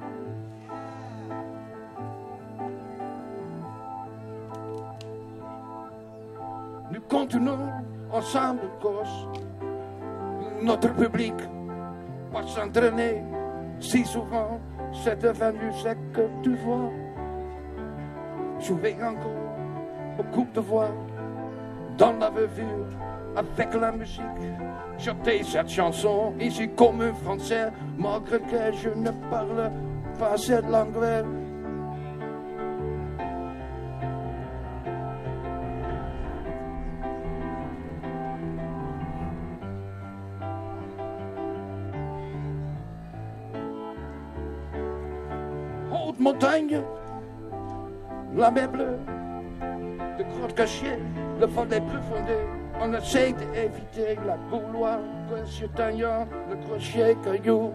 Nu continuons ensemble cause. Notre public pas s'entraîner si souvent c'est devenu ce que tu vois. Jouer encore au coupe de voix dans la bavure avec la musique. Chanter cette chanson ici comme un français malgré que je ne parle pas cette langue. Haute montagne, la mer bleue, de grottes cachées, le fond des profondeurs. On essaie d'éviter la couloir, crochet taillant, le crochet caillou.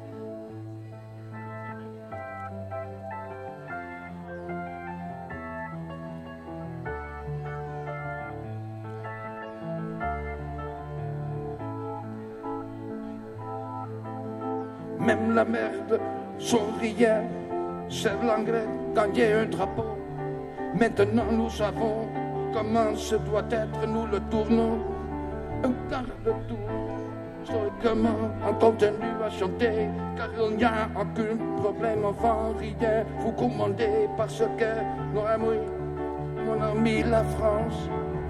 Même la merde souriait, c'est l'engrais, gagner un drapeau. Maintenant nous savons comment ce doit être, nous le tournons. Un quart de tour, stoïquement, on continue à chanter, car il n'y a aucun problème, enfin rien. Vous commandez parce que mon ami la France.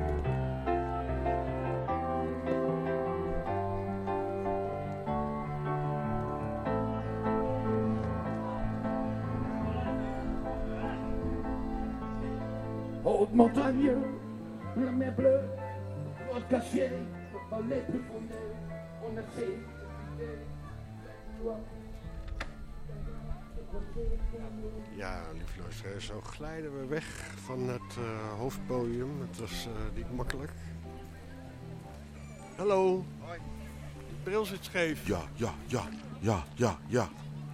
Haute montagne, la mer bleue, votre cachée, dans les plus fondés, on essaie d'éviter toi. Ja, lieve luisteraars, zo glijden we weg van het hoofdpodium. Het was niet makkelijk. Hallo. Hoi. De bril zit scheef. Ja.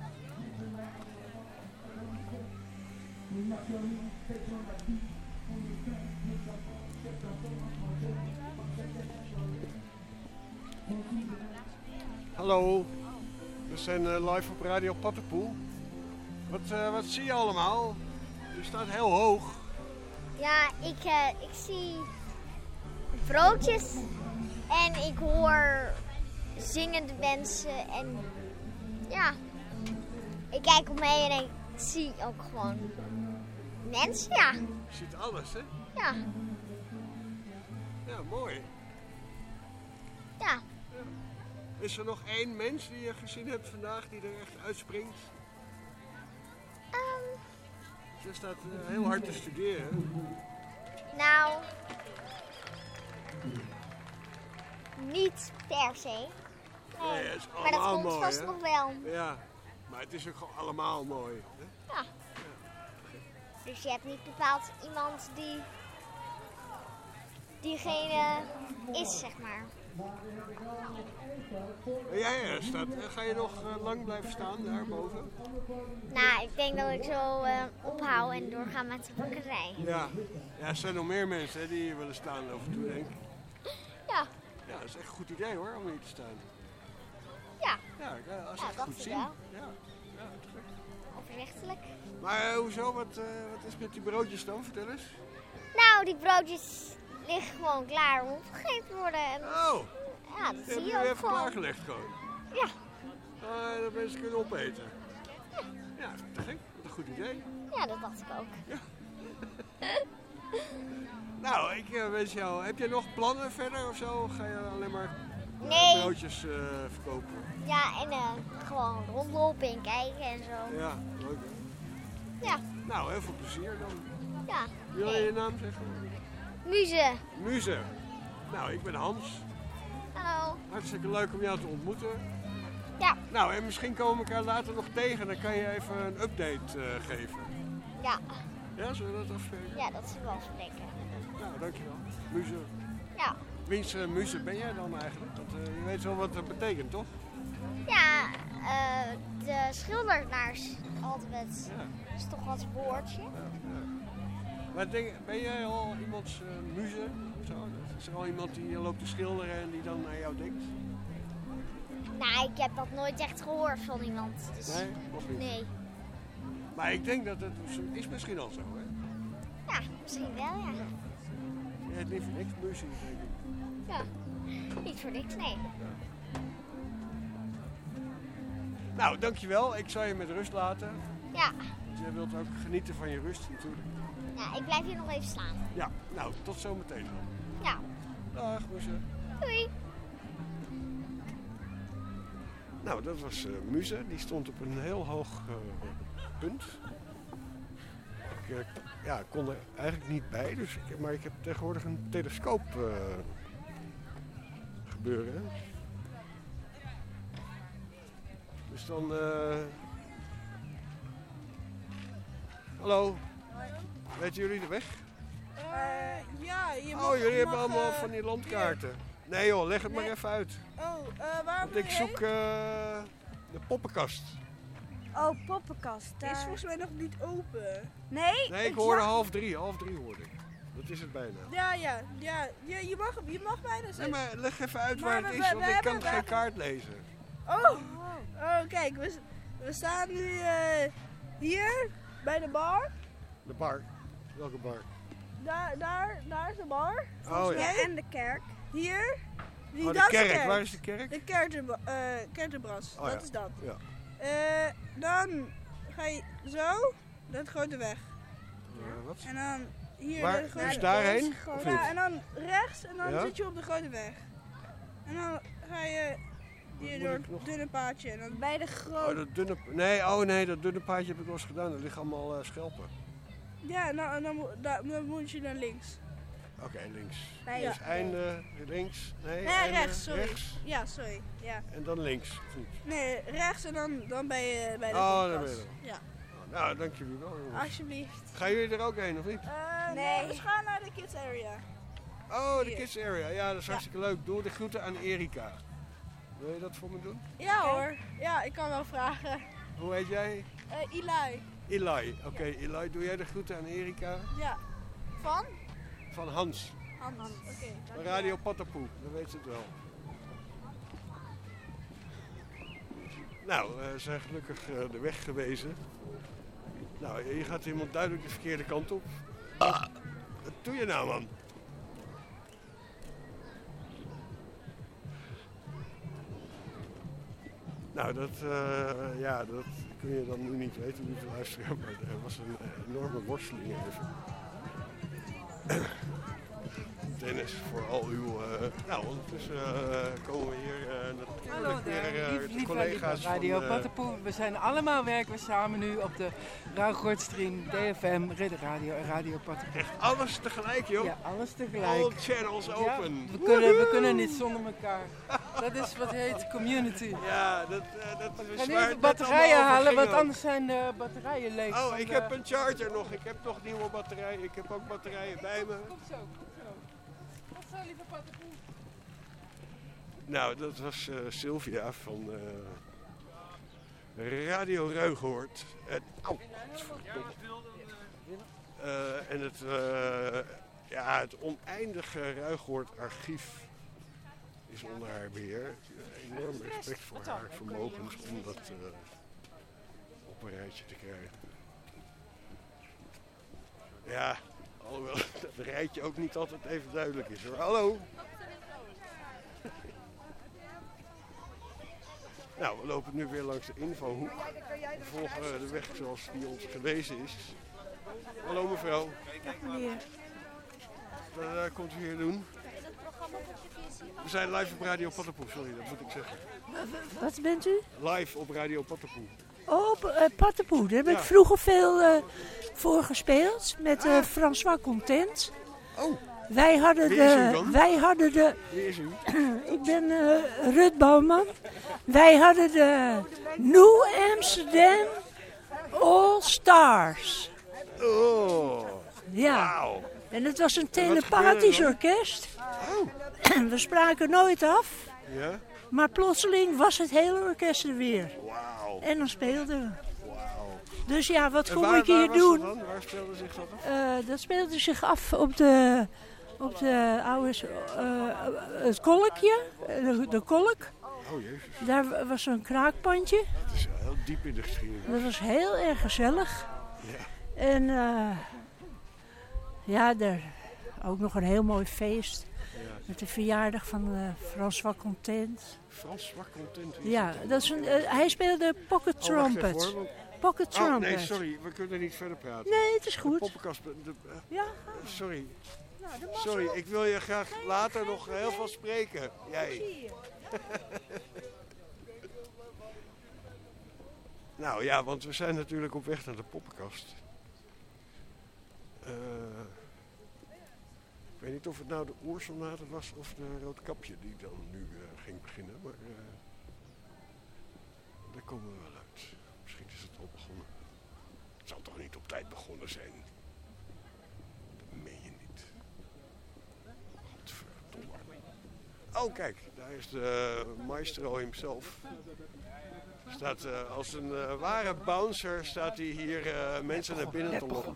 Hallo. We zijn live op Radio Pattenpoel. Wat zie je allemaal? Je staat heel hoog. Ja, ik zie broodjes en ik hoor zingende mensen en ja, ik kijk omheen en ik zie ook gewoon mensen, ja. Je ziet alles, hè? Ja. Ja, mooi. Ja. Is er nog één mens die je gezien hebt vandaag die er echt uitspringt? Je staat heel hard te studeren. Nou, niet per se. Nee, het is maar dat allemaal komt mooi, vast hè? nog wel. Ja, maar het is ook gewoon allemaal mooi. Hè? Ja. Dus je hebt niet bepaald iemand die diegene is, zeg maar. Ja, staat. Ga je nog lang blijven staan daar boven? Nou, ik denk dat ik zo ophoud en doorga met de bakkerij. Ja, er zijn nog meer mensen hè, die hier willen staan af en toe, denk ik. Ja. Ja, dat is echt een goed idee hoor, om hier te staan. Ja. Ja, als Ja, het dacht goed ik zien. wel. Ja, te gek. Overzichtelijk. Maar hoezo? Wat is met die broodjes dan? Vertel eens. Nou, die broodjes liggen gewoon klaar om opgegeten te worden. En Oh, ja, dat die zie heb je je ook even gewoon. klaargelegd gewoon. Ja. Dat mensen kunnen opeten. Ja, te gek. Wat een goed idee. Ja, dat dacht ik ook. Nou, ik wens jou... Heb jij nog plannen verder of zo? Ga je alleen maar Nee. broodjes verkopen? Ja, en gewoon rondlopen en kijken en zo. Ja, leuk hè? Ja. Nou, heel veel plezier dan. Ja. Wil je je naam zeggen? Muze. Muze. Nou, ik ben Hans. Hallo. Hartstikke leuk om jou te ontmoeten. Ja. Nou, en misschien komen we elkaar later nog tegen. Dan kan je even een update geven. Ja. Ja, zullen we dat afspreken? Ja, dat zullen we afspreken. Nou, dankjewel. Muze. Ja. Wiens muze ben jij dan eigenlijk? Want je weet wel wat dat betekent, toch? Ja, de schildenaars altijd. Ja. Dat is toch wat woordje? Maar ben jij al iemands muze? Of zo? Is er al iemand die loopt te schilderen en die dan aan jou denkt? Nou, ik heb dat nooit echt gehoord van iemand. Dus Nee, nog niet. nee. Maar ik denk dat het is misschien al zo, hè? Ja, misschien wel, ja. Je heet niet voor niks muze, denk ik. Ja, niet voor niks, nee. Nou, dankjewel. Ik zal je met rust laten. Ja. Want jij wilt ook genieten van je rust natuurlijk. Ja, ik blijf hier nog even slaan. Ja, nou, tot zometeen dan. Ja. Dag, Muze. Doei. Nou, dat was Muze. Die stond op een heel hoog punt. Ik kon er eigenlijk niet bij, maar ik heb tegenwoordig een telescoop gebeuren. Hè? Dus dan... Hallo. Weten jullie de weg? Ja, je mag... Oh, jullie hebben mag, allemaal van die landkaarten. Nee joh, leg het maar even uit. Waar Want ben ik je zoek de poppenkast. Oh, poppenkast. Die is volgens mij nog niet open. Nee, ik hoorde half drie hoorde ik. Dat is het bijna. Ja, je mag bijna Nee, zeggen. maar leg even uit Maar waar het we- is, we want ik hebben- kan geen kaart lezen. Oh, kijk, we staan nu hier bij de bar. De bar? Welke bar? Daar is de bar. Oh, ja. En de kerk. Hier. De dat is kerk. Waar is de kerk? De Kertenbras. Oh, dat ja. is dat. Ja. Dan ga je zo naar de grote weg. Wat? En dan hier Waar? naar de grote Dus daarheen, of niet? Ja, en dan rechts en dan Ja? zit je op de grote weg. En dan ga je hier door het dunne paadje en dan bij de grote... Oh, dat dunne... Nee, dat dunne paadje heb ik wel eens gedaan. Er liggen allemaal schelpen. Ja, en dan moet je naar links. Oké, links. Nee, Dus ja. einde, links. Nee, Nee, einde, rechts, sorry. rechts. Ja, sorry. Ja. En dan links, of niet? Nee, rechts en dan ben je bij de Oh, podcast. daar ben je dan. Ja. Nou, dank jullie wel, jongens. Alsjeblieft. Gaan jullie er ook heen, of niet? Nee, we gaan naar de kids area. Oh, de kids area. Ja, dat is hartstikke leuk. Doe de groeten aan Erika. Wil je dat voor me doen? Ja hoor. Ja, ik kan wel vragen. Hoe heet jij? Eli. Eli. Oké, Eli, doe jij de groeten aan Erika? Ja. Van? Van Hans. Hans. Oké. Van Radio Patapoe, dan weet ze het wel. Nou, ze zijn gelukkig de weg gewezen. Nou, hier gaat iemand duidelijk de verkeerde kant op. Wat doe je nou, man? Nou, dat kun je dan nu niet weten, lieve luisteraar, maar er was een enorme worsteling even. Dennis, voor al uw... nou, ondertussen komen we hier natuurlijk weer de collega's van... Radio Patapoe. We zijn allemaal werken we samen nu op de Ruigoortstream, DFM, Ridder Radio en Radio Patapoe. Echt alles tegelijk, joh? Ja, alles tegelijk. All channels open. Ja, we kunnen niet zonder elkaar. Dat is wat heet community. Ja, dat is en nu waar even het batterijen net allemaal halen, over want ging anders zijn de batterijen leeg. ook. Oh, van ik de- heb een charger nog. Ik heb nog nieuwe batterijen. Ik heb ook batterijen bij me. Kom zo, kom zo. Wat zo, lieve Patapoe? Nou, dat was Sylvia van Radio Ruigoord. En het oneindige Ruigoord archief is onder haar beheer. Enorm respect voor haar vermogens om dat op een rijtje te krijgen. Ja, alhoewel het rijtje ook niet altijd even duidelijk is hoor. Hallo! Nou, we lopen nu weer langs de invalhoek. We volgen de weg zoals die ons gewezen is. Hallo mevrouw. Dag meneer. Wat komt u hier doen? We zijn live op Radio Pattenpoel, sorry, dat moet ik zeggen. Wat bent u? Live op Radio Pattenpoel. Oh, Pattenpoel. Daar heb ik vroeger veel voor gespeeld met François Content. Oh. Wij hadden Wie is u dan? Wie is u? Ik ben Rut Bouwman. Wij hadden de New Amsterdam All Stars. Oh. Ja. Wow. En het was een telepathisch orkest. Oh. We spraken nooit af. Ja? Maar plotseling was het hele orkest er weer. Wauw. En dan speelden we. Wauw. Dus ja, wat En kom ik hier waar doen? Was dat dan? Waar speelde zich dat af? Dat speelde zich af op de oude, het kolkje, de kolk. Oh jezus. Daar was een kraakpandje. Het is heel diep in de geschiedenis. Dat was heel erg gezellig. Ja. En ja, er ook nog een heel mooi feest. Ja. Met de verjaardag van François Content. François Content? Ja, dat is hij speelde pocket trumpet. Wacht even, hoor, Pocket trumpet. Oh, nee, sorry, we kunnen niet verder praten. Nee, het is goed. De poppenkast. Ja. Sorry. Nou, dat mag Sorry, wel. ik wil je graag later nog heel veel spreken. Jij. Nou ja, want we zijn natuurlijk op weg naar de poppenkast. Ik weet niet of het nou de oersonate was of de Roodkapje die dan nu ging beginnen, maar daar komen we wel uit. Misschien is het al begonnen. Het zal toch niet op tijd begonnen zijn? Dat meen je niet. Godverdomme. Oh kijk, daar is de maestro himself. Staat als een ware bouncer staat hij hier mensen naar binnen te lokken.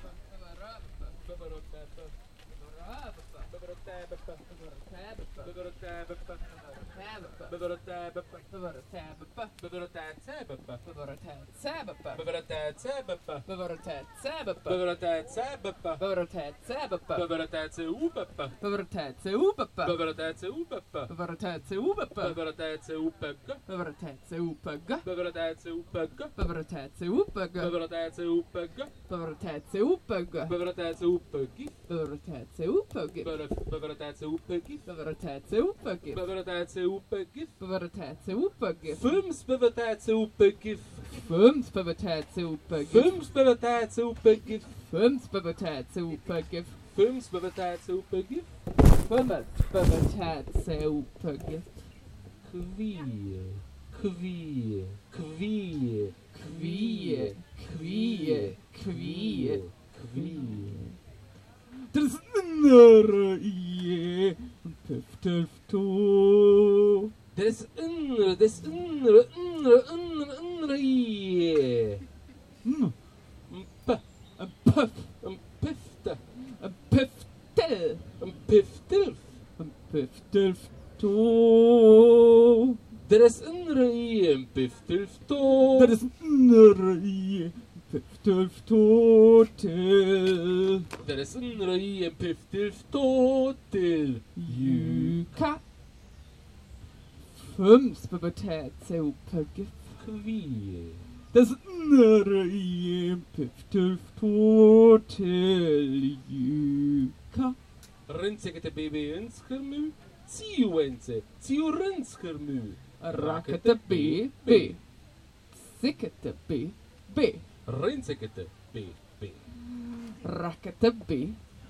Rinsekete baby inskermu, ziuense, ziurenskermu. Rakete b, b. Sikete b, b. Rinsekete b, b. Rakete b, b.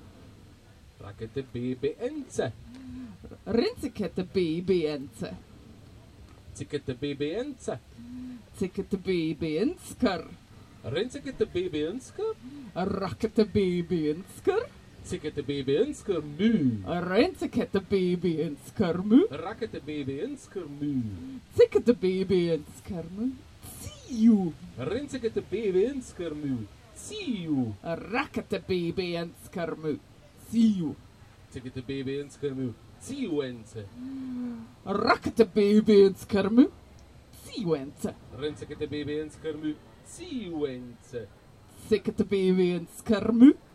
Rakete b, b ense. Rinsekete b, b ense. Tikete b, b ense. Tikete b, b ensker. Rinsekete b, b ensker. Rakete b, b ensker. Tikete baby insker mu. Rentekete baby insker mu. Rakete baby insker mu. Tikete baby insker mu. See you. Rentekete baby insker mu. See you. Rakete baby insker mu. See you. Tikete baby insker mu. Ciuenze. Rakkete baby in skermu. Ciuenze. Rinsekete baby in skermu. Ciuenze. Sikkete baby in skermu.